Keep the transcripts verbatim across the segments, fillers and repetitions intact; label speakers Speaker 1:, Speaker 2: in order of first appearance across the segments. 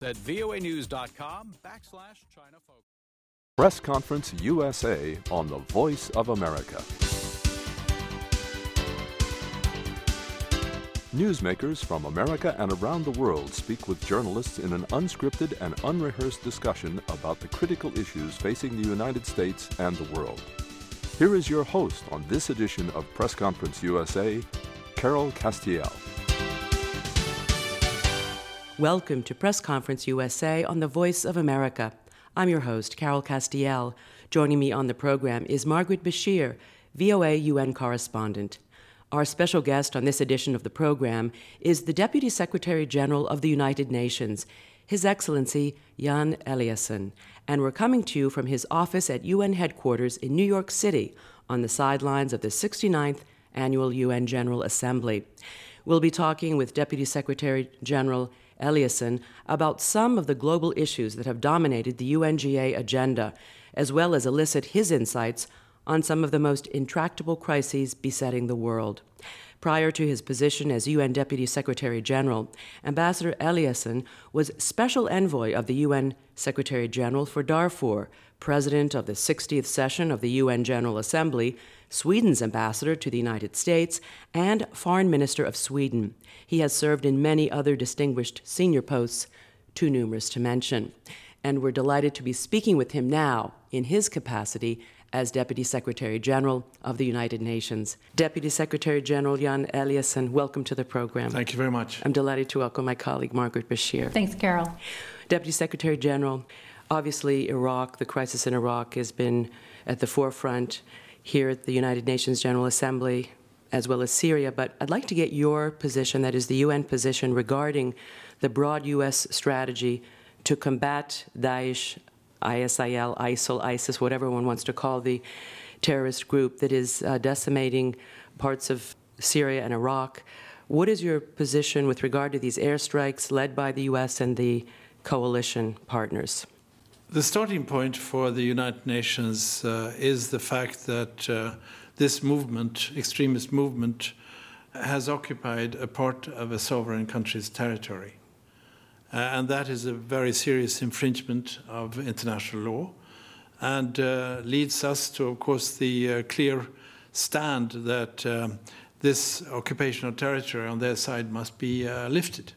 Speaker 1: at voanews.com backslash China Focus.
Speaker 2: Press Conference U S A on the Voice of America. Newsmakers from America and around the world speak with journalists in an unscripted and unrehearsed discussion about the critical issues facing the United States and the world. Here is your host on this edition of Press Conference U S A, Carol Castiel.
Speaker 3: Welcome to Press Conference U S A on the Voice of America. I'm your host, Carol Castiel. Joining me on the program is Margaret Beshear, V O A U N correspondent. Our special guest on this edition of the program is the Deputy Secretary General of the United Nations, His Excellency Jan Eliasson, and we're coming to you from his office at U N headquarters in New York City on the sidelines of the sixty-ninth Annual U N General Assembly. We'll be talking with Deputy Secretary General Eliasson about some of the global issues that have dominated the U N G A agenda, as well as elicit his insights on some of the most intractable crises besetting the world. Prior to his position as U N Deputy Secretary General, Ambassador Eliasson was Special Envoy of the U N Secretary General for Darfur, President of the sixtieth session of the U N General Assembly, Sweden's ambassador to the United States, and Foreign Minister of Sweden. He has served in many other distinguished senior posts, too numerous to mention. And we're delighted to be speaking with him now in his capacity as Deputy Secretary General of the United Nations. Deputy Secretary General Jan Eliasson, welcome to the program.
Speaker 4: Thank you very much.
Speaker 3: I'm delighted to welcome my colleague Margaret Beshear.
Speaker 5: Thanks, Carol.
Speaker 3: Deputy Secretary General, obviously Iraq, the crisis in Iraq has been at the forefront here at the United Nations General Assembly, as well as Syria, but I'd like to get your position, that is the U N position, regarding the broad U S strategy to combat Daesh, I S I L, ISIL, ISIS, whatever one wants to call the terrorist group that is uh, decimating parts of Syria and Iraq. What is your position with regard to these airstrikes led by the U S and the coalition partners?
Speaker 4: The starting point for the United Nations uh, is the fact that uh, this movement, extremist movement, has occupied a part of a sovereign country's territory. Uh, and that is a very serious infringement of international law and uh, leads us to, of course, the uh, clear stand that um, this occupation of territory on their side must be uh, lifted.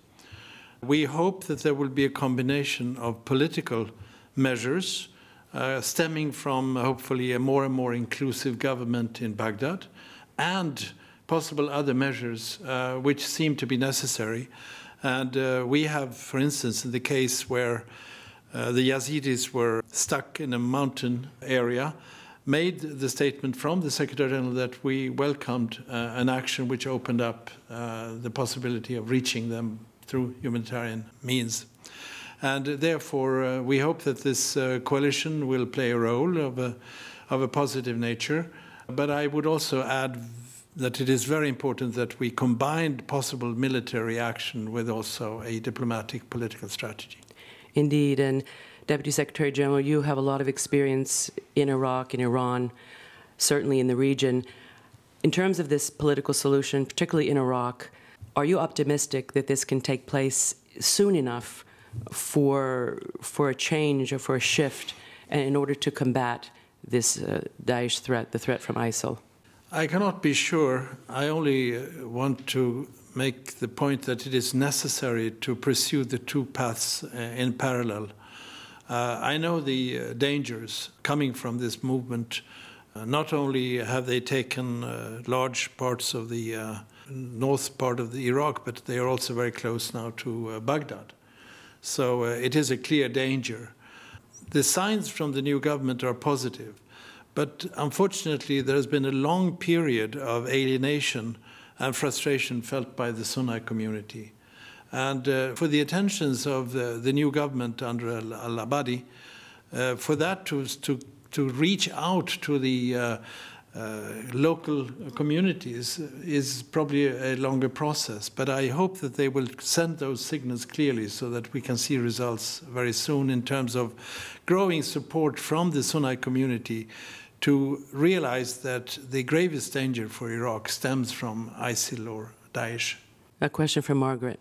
Speaker 4: We hope that there will be a combination of political measures uh, stemming from, hopefully, a more and more inclusive government in Baghdad and possible other measures uh, which seem to be necessary. And uh, we have, for instance, in the case where uh, the Yazidis were stuck in a mountain area, made the statement from the Secretary General that we welcomed uh, an action which opened up uh, the possibility of reaching them through humanitarian means. And therefore, uh, we hope that this uh, coalition will play a role of a, of a positive nature. But I would also add that it is very important that we combine possible military action with also a diplomatic political strategy.
Speaker 3: Indeed, and Deputy Secretary General, you have a lot of experience in Iraq, in Iran, certainly in the region. In terms of this political solution, particularly in Iraq, are you optimistic that this can take place soon enough for for a change or for a shift in order to combat this uh, Daesh threat, the threat from ISIL?
Speaker 4: I cannot be sure. I only want to make the point that it is necessary to pursue the two paths in parallel. Uh, I know the uh, dangers coming from this movement. Uh, not only have they taken uh, large parts of the uh, north part of the Iraq, but they are also very close now to uh, Baghdad. So uh, it is a clear danger. The signs from the new government are positive, but unfortunately there has been a long period of alienation and frustration felt by the Sunni community. And uh, for the intentions of the, the new government under al-Abadi, uh, for that to, to, to reach out to the uh, uh, local communities is probably a longer process. But I hope that they will send those signals clearly so that we can see results very soon in terms of growing support from the Sunni community to realize that the gravest danger for Iraq stems from ISIL or Daesh.
Speaker 3: A question for Margaret.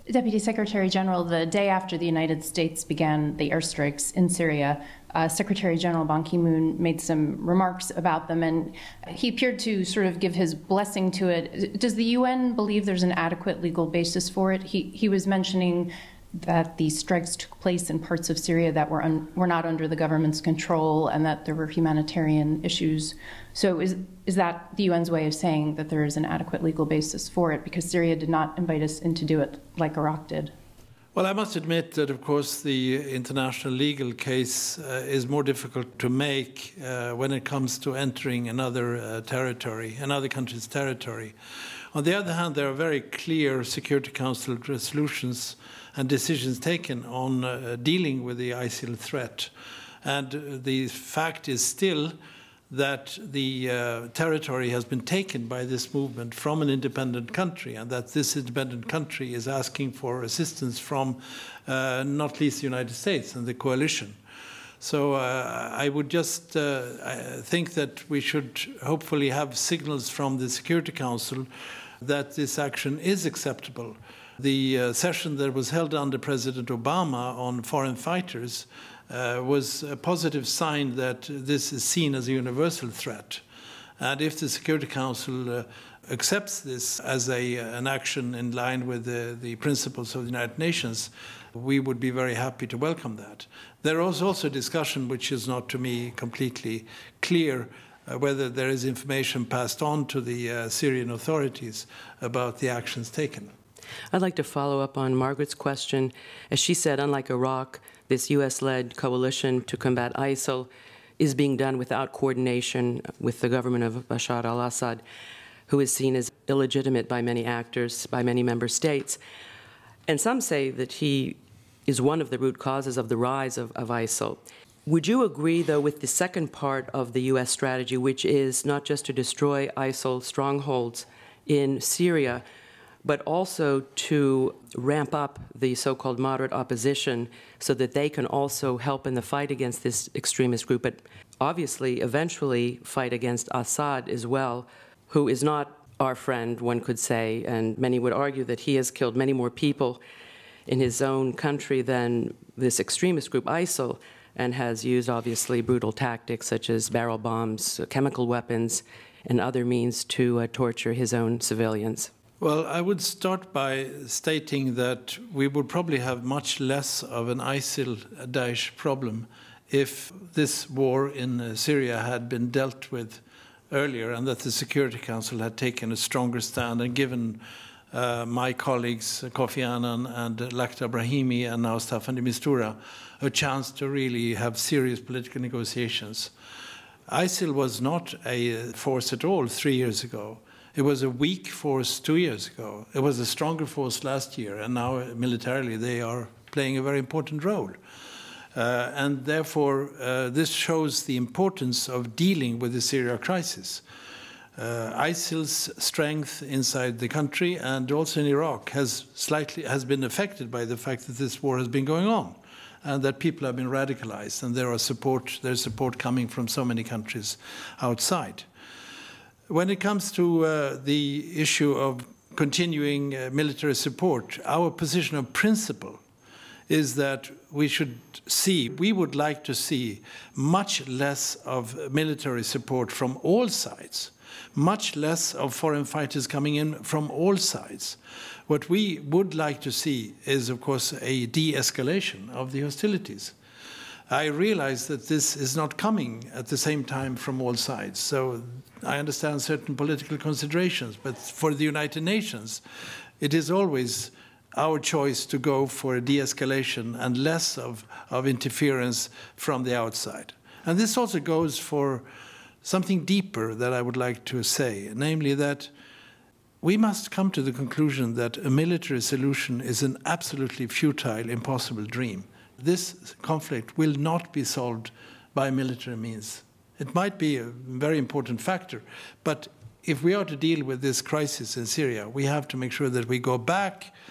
Speaker 5: Deputy Secretary General, the day after the United States began the airstrikes in Syria, uh, Secretary General Ban Ki-moon made some remarks about them, and he appeared to sort of give his blessing to it. Does the U N believe there's an adequate legal basis for it? He, he was mentioning that the strikes took place in parts of Syria that were un, were not under the government's control, and that there were humanitarian issues. So is is that the U N's way of saying that there is an adequate legal basis for it, because Syria did not invite us in to do it like Iraq did?
Speaker 4: Well, I must admit that, of course, the international legal case uh, is more difficult to make uh, when it comes to entering another uh, territory, another country's territory. On the other hand, there are very clear Security Council resolutions and decisions taken on uh, dealing with the ISIL threat. And uh, the fact is still that the uh, territory has been taken by this movement from an independent country, and that this independent country is asking for assistance from uh, not least the United States and the coalition. So uh, I would just uh, think that we should hopefully have signals from the Security Council that this action is acceptable. The uh, session that was held under President Obama on foreign fighters uh, was a positive sign that this is seen as a universal threat. And if the Security Council uh, accepts this as a, an action in line with the, the principles of the United Nations, we would be very happy to welcome that. There is also a discussion, which is not to me completely clear, uh, whether there is information passed on to the uh, Syrian authorities about the actions taken.
Speaker 3: I'd like to follow up on Margaret's question. As she said, unlike Iraq, this U S-led coalition to combat ISIL is being done without coordination with the government of Bashar al-Assad, who is seen as illegitimate by many actors, by many member states. And some say that he is one of the root causes of the rise of, of ISIL. Would you agree, though, with the second part of the U S strategy, which is not just to destroy ISIL strongholds in Syria, but also to ramp up the so-called moderate opposition so that they can also help in the fight against this extremist group, but obviously eventually fight against Assad as well, who is not our friend, one could say, and many would argue that he has killed many more people in his own country than this extremist group ISIL, and has used, obviously, brutal tactics such as barrel bombs, chemical weapons, and other means to uh, torture his own civilians.
Speaker 4: Well, I would start by stating that we would probably have much less of an ISIL-Daesh problem if this war in Syria had been dealt with earlier, and that the Security Council had taken a stronger stand and given uh, my colleagues Kofi Annan and Lakhdar Brahimi and now Staffan de Mistura a chance to really have serious political negotiations. ISIL was not a force at all three years ago. It was a weak force two years ago. It was a stronger force last year, and now militarily they are playing a very important role. Uh, and therefore, uh, this shows the importance of dealing with the Syria crisis. Uh, ISIL's strength inside the country and also in Iraq has slightly has been affected by the fact that this war has been going on, and that people have been radicalized, and there are support, there's support coming from so many countries outside. When it comes to uh, the issue of continuing uh, military support, our position of principle is that we should see, we would like to see much less of military support from all sides, much less of foreign fighters coming in from all sides. What we would like to see is, of course, a de-escalation of the hostilities. I realize that this is not coming at the same time from all sides, so I understand certain political considerations, but for the United Nations, it is always our choice to go for a de-escalation and less of, of interference from the outside. And this also goes for something deeper that I would like to say, namely that we must come to the conclusion that a military solution is an absolutely futile, impossible dream. This conflict will not be solved by military means. It might be a very important factor, but if we are to deal with this crisis in Syria, we have to make sure that we go back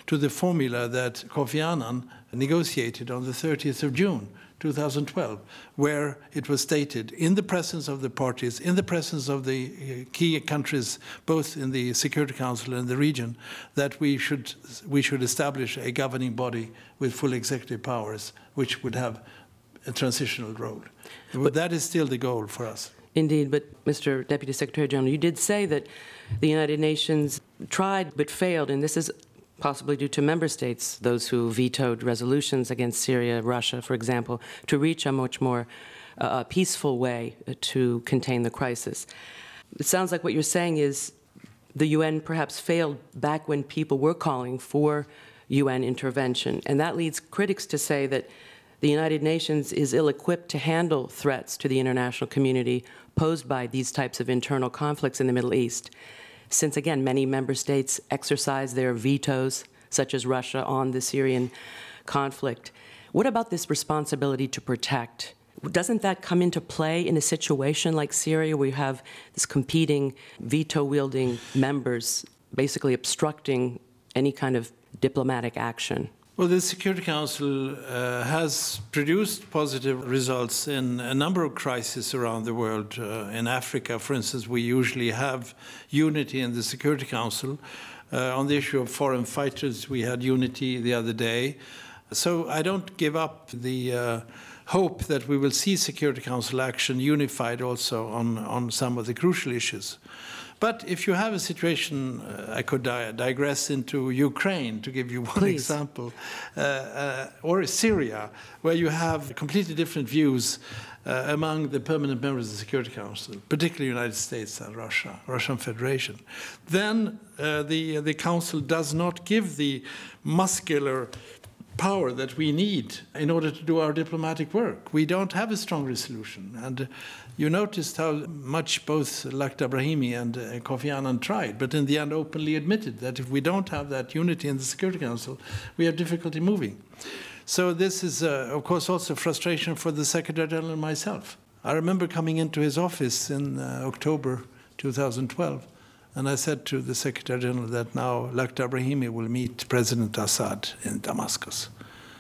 Speaker 4: to the formula that Kofi Annan negotiated on the thirtieth of June two thousand twelve, where it was stated, in the presence of the parties, in the presence of the key countries, both in the Security Council and the region, that we should we should establish a governing body with full executive powers, which would have a transitional role. But that is still the goal for us.
Speaker 3: Indeed, but Mister Deputy Secretary General, you did say that the United Nations tried but failed, and this is possibly due to member states, those who vetoed resolutions against Syria, Russia, for example, to reach a much more uh, peaceful way to contain the crisis. It sounds like what you're saying is the U N perhaps failed back when people were calling for U N intervention, and that leads critics to say that the United Nations is ill-equipped to handle threats to the international community posed by these types of internal conflicts in the Middle East, since, again, many member states exercise their vetoes, such as Russia, on the Syrian conflict. What about this responsibility to protect? Doesn't that come into play in a situation like Syria, where you have this competing veto-wielding members basically obstructing any kind of diplomatic action?
Speaker 4: Well, the Security Council uh, has produced positive results in a number of crises around the world. Uh, in Africa, for instance, we usually have unity in the Security Council. Uh, on the issue of foreign fighters, we had unity the other day. So I don't give up the uh, hope that we will see Security Council action unified also on, on some of the crucial issues. But if you have a situation, uh, I could di digress into Ukraine, to give you one
Speaker 3: Please.
Speaker 4: example, uh, uh, or Syria, where you have completely different views uh, among the permanent members of the Security Council, particularly the United States and Russia, Russian Federation. Then uh, the, the Council does not give the muscular power that we need in order to do our diplomatic work. We don't have a strong resolution. And uh, you noticed how much both Lakhdar Brahimi and uh, Kofi Annan tried, but in the end openly admitted that if we don't have that unity in the Security Council, we have difficulty moving. So this is, uh, of course, also frustration for the Secretary General and myself. I remember coming into his office in uh, October two thousand twelve, and I said to the Secretary General that now Lakhdar Brahimi will meet President Assad in Damascus.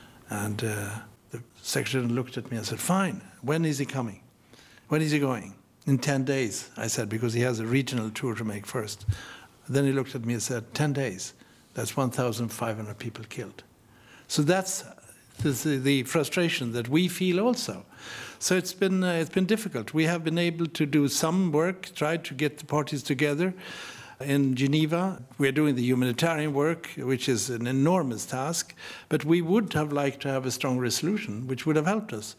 Speaker 4: And uh, the Secretary General looked at me and said, fine, when is he coming? When is he going? In ten days, I said, because he has a regional tour to make first. Then he looked at me and said, ten days, that's one thousand five hundred people killed. So that's the, the frustration that we feel also. So it's been, uh, it's been difficult. We have been able to do some work, tried to get the parties together. In Geneva, we're doing the humanitarian work, which is an enormous task, but we would have liked to have a strong resolution, which would have helped us.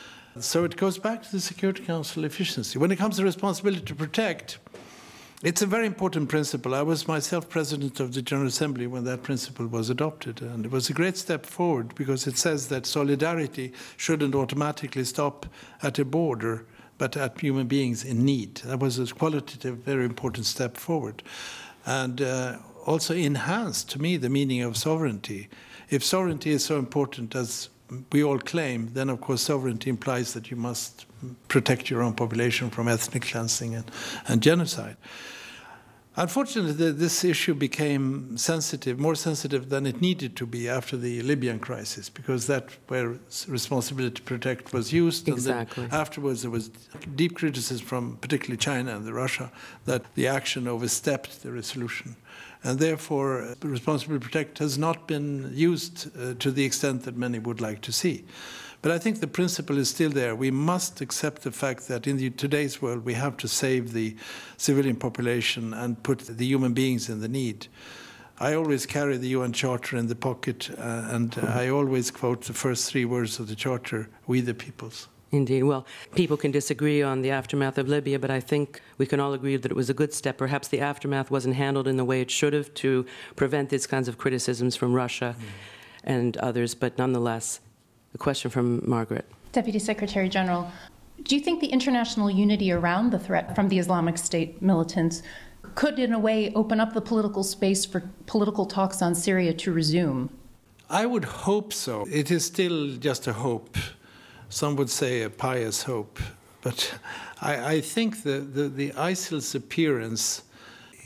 Speaker 4: So it goes back to the Security Council efficiency. When it comes to responsibility to protect, it's a very important principle. I was myself president of the General Assembly when that principle was adopted, and it was a great step forward because it says that solidarity shouldn't automatically stop at a border, but at human beings in need. That was a qualitative, very important step forward. And uh, also enhanced, to me, the meaning of sovereignty. If sovereignty is so important as we all claim, then of course sovereignty implies that you must protect your own population from ethnic cleansing and, and genocide. Unfortunately, this issue became sensitive, more sensitive than it needed to be after the Libyan crisis, because that's where responsibility to protect was used.
Speaker 3: Exactly.
Speaker 4: And then afterwards, there was deep criticism from particularly China and Russia that the action overstepped the resolution. And therefore, responsibility to protect has not been used uh, to the extent that many would like to see. But I think the principle is still there. We must accept the fact that in the, today's world, we have to save the civilian population and put the human beings in the need. I always carry the U N Charter in the pocket, uh, and uh, I always quote the first three words of the Charter, we the peoples.
Speaker 3: Indeed. Well, people can disagree on the aftermath of Libya, but I think we can all agree that it was a good step. Perhaps the aftermath wasn't handled in the way it should have to prevent these kinds of criticisms from Russia mm. and others, but nonetheless, the question from Margaret.
Speaker 5: Deputy Secretary General, do you think the international unity around the threat from the Islamic State militants could, in a way, open up the political space for political talks on Syria to resume?
Speaker 4: I would hope so. It is still just a hope. Some would say a pious hope. But I, I think the, the, the ISIL's appearance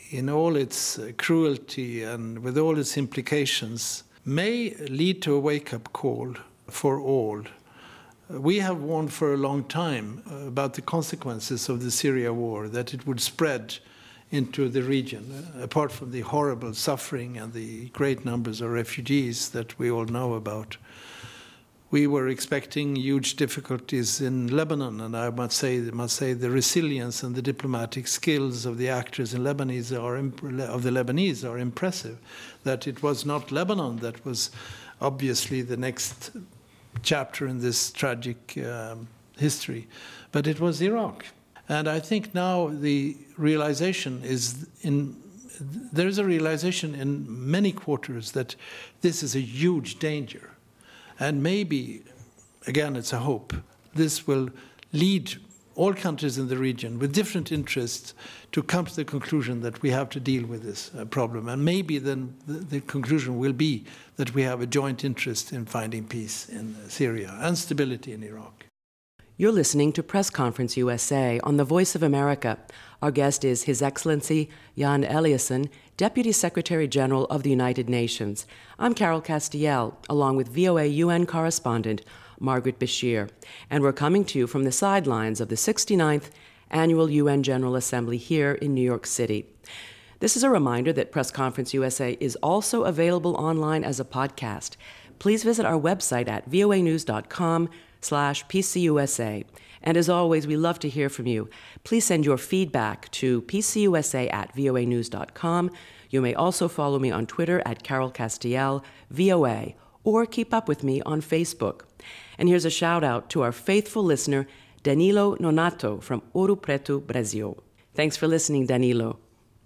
Speaker 4: in all its cruelty and with all its implications, may lead to a wake-up call for all. We have warned for a long time about the consequences of the Syria war, that it would spread into the region, apart from the horrible suffering and the great numbers of refugees that we all know about. We were expecting huge difficulties in Lebanon, and I must say, must say the resilience and the diplomatic skills of the actors in Lebanese are of the Lebanese are impressive. That it was not Lebanon that was obviously the next chapter in this tragic um, history, but it was Iraq. And I think now the realization is in there is a realization in many quarters that this is a huge danger. And maybe, again, it's a hope, this will lead all countries in the region with different interests to come to the conclusion that we have to deal with this uh, problem. And maybe then the, the conclusion will be that we have a joint interest in finding peace in Syria and stability in Iraq.
Speaker 3: You're listening to Press Conference U S A on the Voice of America. Our guest is His Excellency Jan Eliasson, Deputy Secretary General of the United Nations. I'm Carol Castiel, along with V O A U N correspondent Margaret Bashir, and we're coming to you from the sidelines of the sixty-ninth Annual U N General Assembly here in New York City. This is a reminder that Press Conference U S A is also available online as a podcast. Please visit our website at voa news dot com slash P C U S A. And as always, we love to hear from you. Please send your feedback to P C U S A at voa news dot com. You may also follow me on Twitter at Carol Castiel, V O A, or keep up with me on Facebook. And here's a shout out to our faithful listener, Danilo Nonato from Ouro Preto, Brazil. Thanks for listening, Danilo.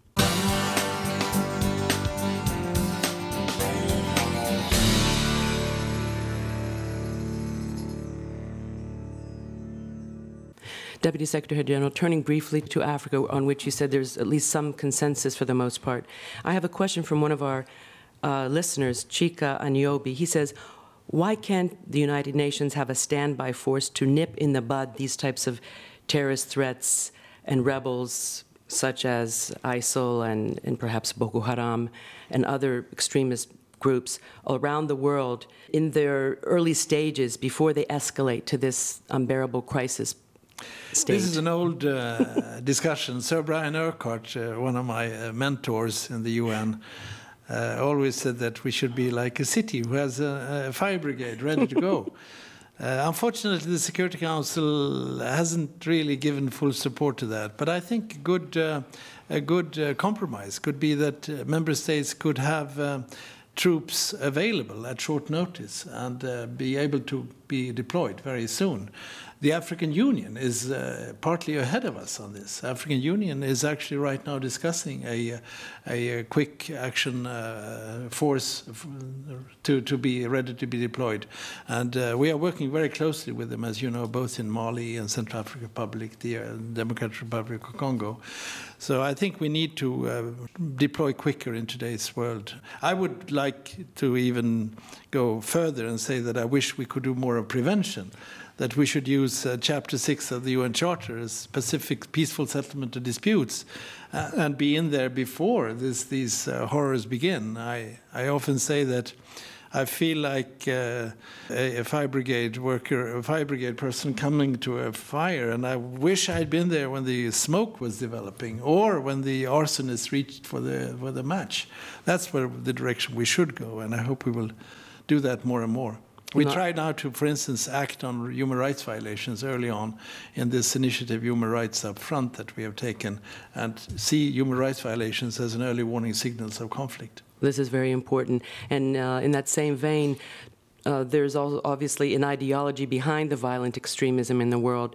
Speaker 3: Deputy Secretary General, turning briefly to Africa, on which you said there's at least some consensus for the most part. I have a question from one of our uh, listeners, Chika Aniobi. He says, why can't the United Nations have a standby force to nip in the bud these types of terrorist threats and rebels such as ISIL and, and perhaps Boko Haram and other extremist groups around the world in their early stages before they escalate to this unbearable crisis state?
Speaker 4: This is an old uh, discussion. Sir Brian Urquhart, uh, one of my uh, mentors in the U N, uh, always said that we should be like a city who has a, a fire brigade ready to go. Uh, unfortunately, the Security Council hasn't really given full support to that. But I think good, uh, a good uh, compromise could be that uh, member states could have uh, troops available at short notice and uh, be able to be deployed very soon. The African Union is uh, partly ahead of us on this. African Union is actually right now discussing a, a, a quick action uh, force to, to be ready to be deployed. And uh, we are working very closely with them, as you know, both in Mali and Central African Republic, the uh, Democratic Republic of Congo. So I think we need to uh, deploy quicker in today's world. I would like to even go further and say that I wish we could do more of prevention, that we should use uh, Chapter six of the U N Charter as Pacific peaceful settlement of disputes uh, and be in there before this, these uh, horrors begin. I, I often say that I feel like uh, a, a fire brigade worker, a fire brigade person coming to a fire, and I wish I'd been there when the smoke was developing or when the arsonist reached for the, for the match. That's where the direction we should go, and I hope we will do that more and more. We Not try now to, for instance, act on human rights violations early on in this initiative, Human Rights Up Front, that we have taken, and see human rights violations as an early warning signals of conflict.
Speaker 3: This is very important. And uh, in that same vein, uh, there's also obviously an ideology behind the violent extremism in the world.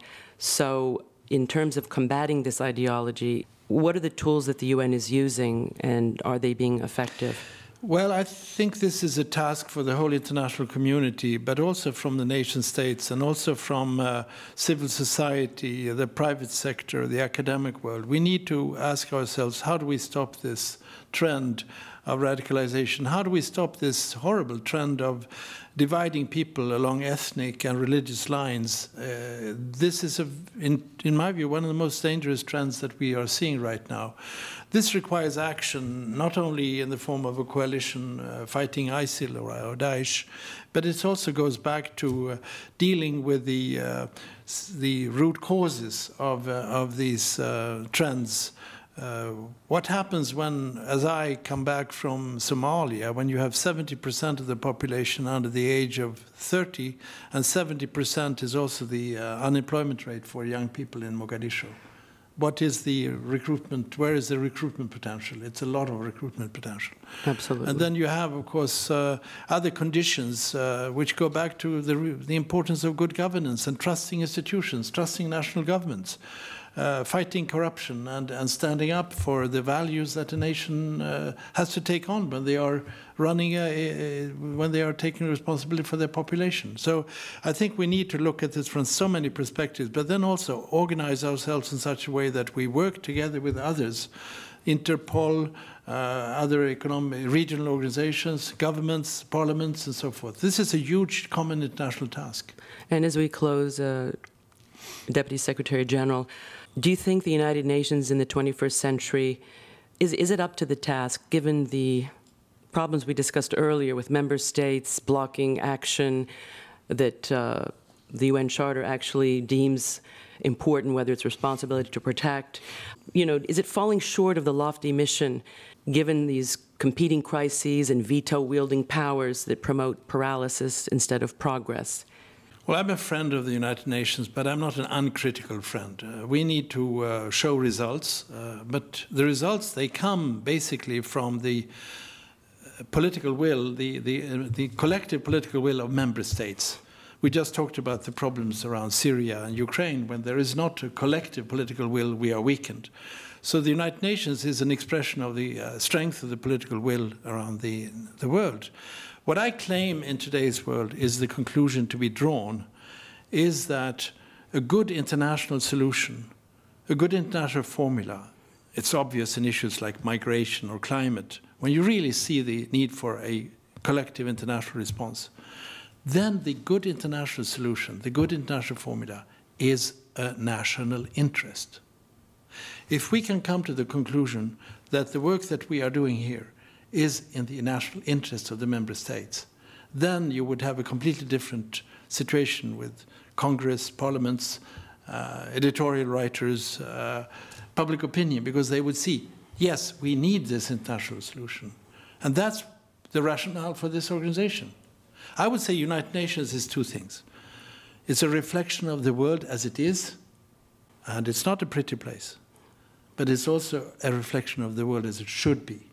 Speaker 3: So in terms of combating this ideology, what are the tools that the U N is using, and are they being effective?
Speaker 4: Well, I think this is a task for the whole international community, but also from the nation states and also from uh, civil society, the private sector, the academic world. We need to ask ourselves, how do we stop this trend of radicalization? How do we stop this horrible trend of dividing people along ethnic and religious lines? Uh, this is, a, in, in my view, one of the most dangerous trends that we are seeing right now. This requires action, not only in the form of a coalition uh, fighting ISIL or, or Daesh, but it also goes back to uh, dealing with the, uh, the root causes of, uh, of these uh, trends. Uh, what happens when, as I come back from Somalia, when you have seventy percent of the population under the age of thirty, and seventy percent is also the uh, unemployment rate for young people in Mogadishu? What is the recruitment, where is the recruitment potential? It's a lot of recruitment potential.
Speaker 3: Absolutely.
Speaker 4: And then you have, of course, uh, other conditions uh, which go back to the, the importance of good governance and trusting institutions, trusting national governments. Uh, fighting corruption and, and standing up for the values that a nation uh, has to take on when they are running, a, a, when they are taking responsibility for their population. So I think we need to look at this from so many perspectives, but then also organize ourselves in such a way that we work together with others, Interpol, uh, other economic, regional organizations, governments, parliaments, and so forth. This is a huge common international task.
Speaker 3: And as we close, uh, Deputy Secretary General, do you think the United Nations in the twenty-first century, is, is it up to the task, given the problems we discussed earlier with member states blocking action that uh, the U N Charter actually deems important, whether it's responsibility to protect? You know, is it falling short of the lofty mission, given these competing crises and veto-wielding powers that promote paralysis instead of progress?
Speaker 4: Well, I'm a friend of the United Nations, but I'm not an uncritical friend. Uh, we need to uh, show results, uh, but the results, they come basically from the political will, the, the, uh, the collective political will of member states. We just talked about the problems around Syria and Ukraine. When there is not a collective political will, we are weakened. So the United Nations is an expression of the uh, strength of the political will around the, the world. What I claim in today's world is the conclusion to be drawn is that a good international solution, a good international formula, it's obvious in issues like migration or climate, when you really see the need for a collective international response, then the good international solution, the good international formula, is a national interest. If we can come to the conclusion that the work that we are doing here is in the national interest of the member states, then you would have a completely different situation with Congress, parliaments, uh, editorial writers, uh, public opinion, because they would see, yes, we need this international solution. And that's the rationale for this organization. I would say United Nations is two things. It's a reflection of the world as it is, and it's not a pretty place, but it's also a reflection of the world as it should be.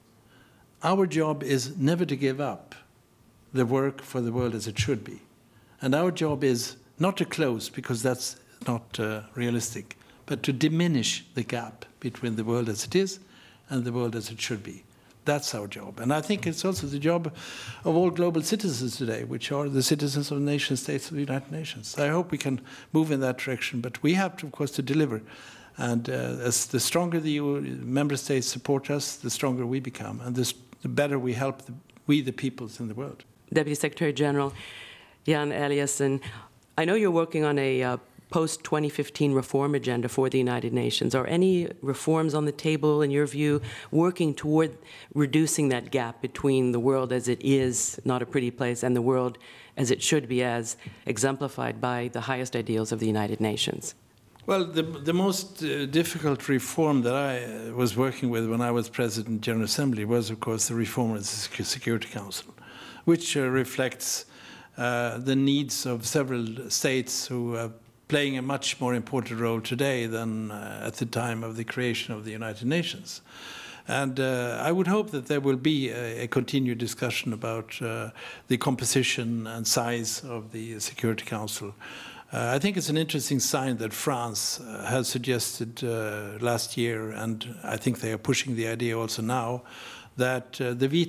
Speaker 4: Our job is never to give up the work for the world as it should be. And our job is not to close, because that's not uh, realistic, but to diminish the gap between the world as it is and the world as it should be. That's our job. And I think it's also the job of all global citizens today, which are the citizens of the nation states of the United Nations. I hope we can move in that direction, but we have to, of course, to deliver. And uh, as the stronger the E U member states support us, the stronger we become, and this, the better we help the, we, the peoples in the world.
Speaker 3: Deputy Secretary General Jan Eliasson, I know you're working on a uh, post twenty fifteen reform agenda for the United Nations. Are any reforms on the table, in your view, working toward reducing that gap between the world as it is, not a pretty place, and the world as it should be, as exemplified by the highest ideals of the United Nations?
Speaker 4: Well, the, the most uh, difficult reform that I uh, was working with when I was President of the General Assembly was, of course, the reform of the Security Council, which uh, reflects uh, the needs of several states who are playing a much more important role today than uh, at the time of the creation of the United Nations. And uh, I would hope that there will be a, a continued discussion about uh, the composition and size of the Security Council. Uh, I think it's an interesting sign that France uh, has suggested uh, last year, and I think they are pushing the idea also now, that uh, the veto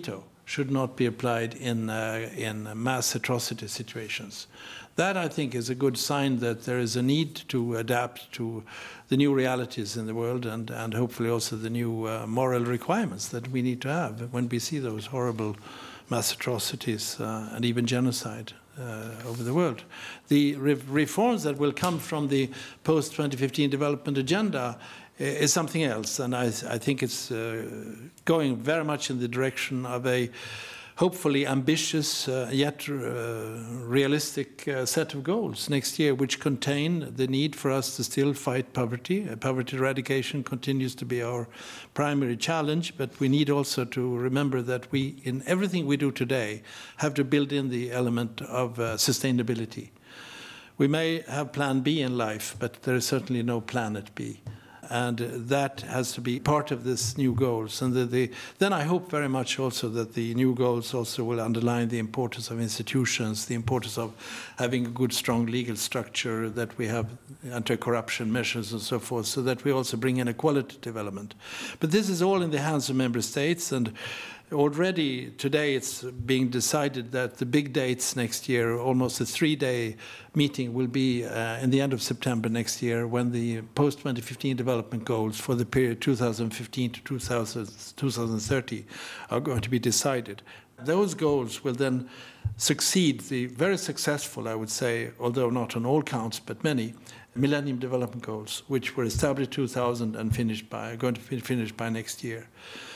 Speaker 4: should not be applied in, uh, in mass atrocity situations. That, I think, is a good sign that there is a need to adapt to the new realities in the world and, and hopefully also the new uh, moral requirements that we need to have when we see those horrible mass atrocities uh, and even genocide uh, over the world. The re reforms that will come from the post twenty fifteen development agenda is something else, and I, I think it's uh, going very much in the direction of a hopefully ambitious uh, yet uh, realistic uh, set of goals next year, which contain the need for us to still fight poverty. Uh, poverty eradication continues to be our primary challenge, but we need also to remember that we, in everything we do today, have to build in the element of uh, sustainability. We may have plan B in life, but there is certainly no planet B. And that has to be part of this new goals. And the, the, then I hope very much also that the new goals also will underline the importance of institutions, the importance of having a good, strong legal structure, that we have anti-corruption measures and so forth, so that we also bring in a quality development. But this is all in the hands of member states, and already today it's being decided that the big dates next year, almost a three-day meeting, will be uh, in the end of September next year, when the post twenty fifteen development goals for the period two thousand fifteen to two thousand thirty are going to be decided. Those goals will then succeed the very successful, I would say, although not on all counts, but many, Millennium Development Goals, which were established in two thousand and finished by, are going to be finished by next year.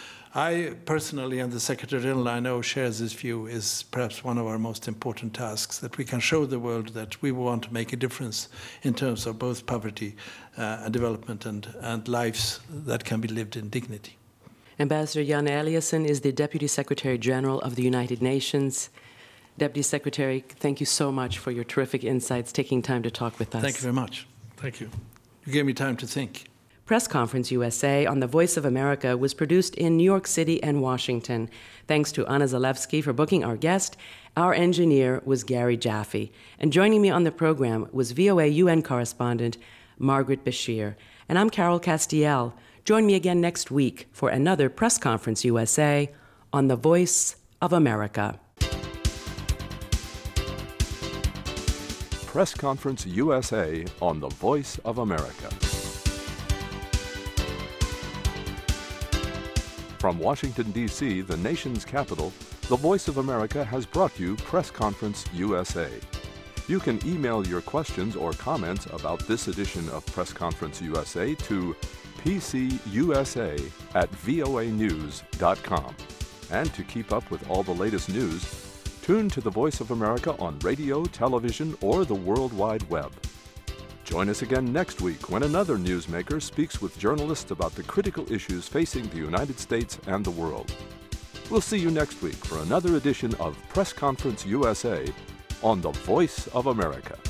Speaker 4: I personally, and the Secretary General I know shares this view, is perhaps one of our most important tasks, that we can show the world that we want to make a difference in terms of both poverty uh, and development and, and lives that can be lived in dignity.
Speaker 3: Ambassador Jan Eliasson is the Deputy Secretary General of the United Nations. Deputy Secretary, thank you so much for your terrific insights, taking time to talk with us.
Speaker 4: Thank you very much. Thank you. You gave me time to think.
Speaker 3: Press Conference U S A on the Voice of America was produced in New York City and Washington. Thanks to Anna Zalewski for booking our guest. Our engineer was Gary Jaffe. And joining me on the program was V O A U N correspondent Margaret Bashir. And I'm Carol Castiel. Join me again next week for another Press Conference U S A on the Voice of America.
Speaker 2: Press Conference U S A on the Voice of America. From Washington, D C, the nation's capital, the Voice of America has brought you Press Conference U S A. You can email your questions or comments about this edition of Press Conference U S A to p c u s a at v o a news dot com. And to keep up with all the latest news, tune to the Voice of America on radio, television, or the World Wide Web. Join us again next week when another newsmaker speaks with journalists about the critical issues facing the United States and the world. We'll see you next week for another edition of Press Conference U S A on the Voice of America.